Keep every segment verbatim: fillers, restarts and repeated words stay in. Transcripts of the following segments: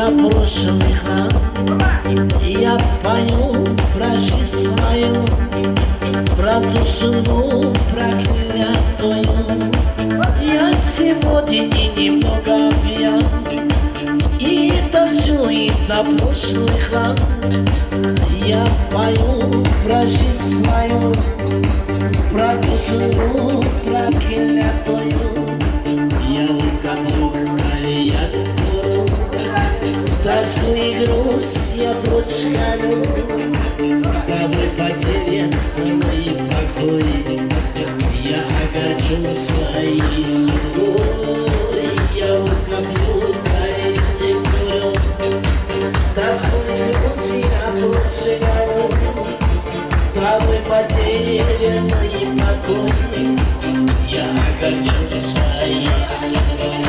за прошлый храм. Я пою про жизнь свою, про ту судьбу проклятую. Я сегодня немного пьян, и это все из-за прошлый храм. Я пою про жизнь свою, про ту судьбу проклятую. Я выкопаю кальянную, тоску и грусть я прочь гоню, дабы потерян мой покой. Я огорчу своей судьбой, я выкопаю кальянную, тоску и грусть я прочь гоню, дабы потерян мой покой. Я огорчу своей судьбой.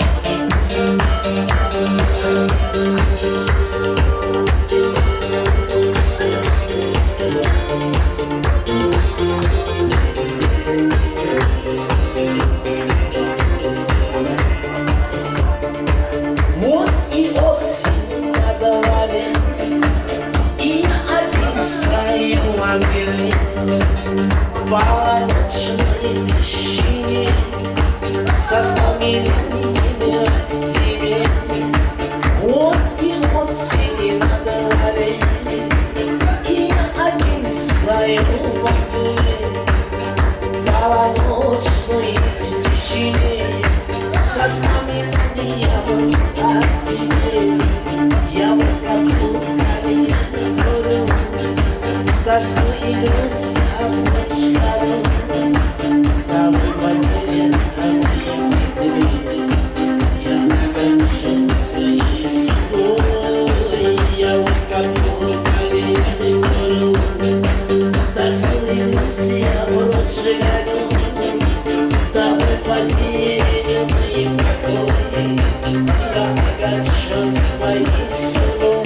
Вот и осень на дворе, и я один стою в ангеле полночной тишине, со вспоминаниями о тебе. Вот и осень на дворе, и я один стою в ангеле полночной тишине, со вспоминаниями о тебе. Я выкоплю кальянную, тоску и грусть я прочь гоню, дабы потерян мой покой. Я огорчен своей судьбой, я выкоплю кальянную, тоску и грусть я прочь гоню, дабы потерян мой покой. Я огорчен своей судьбой.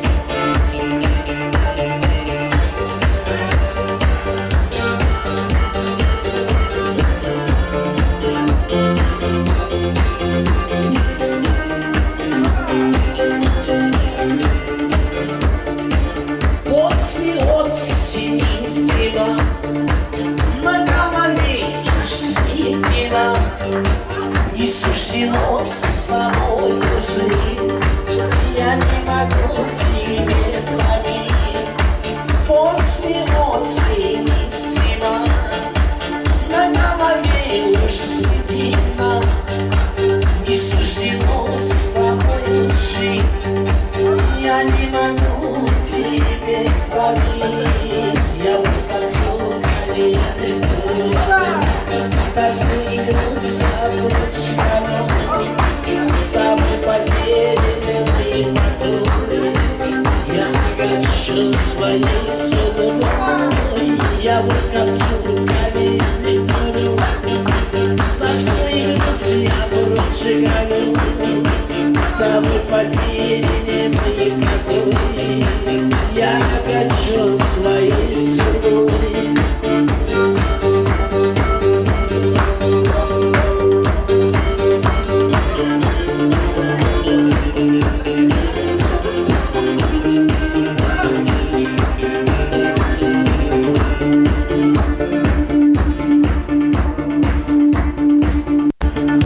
После осени зима, на голове уж седина, не суждено со мною жить, я не могу тебе заменить. После осени зима, на голове уж седина, не суждено с тобой жить, я не могу тебе заменить. Я выкоплю кальянную, тоску и грусть я прочь гоню, дабы потерян мой покой. Я огорчен своей судьбой, я выкоплю кальянную, тоску и грусть я прочь гоню,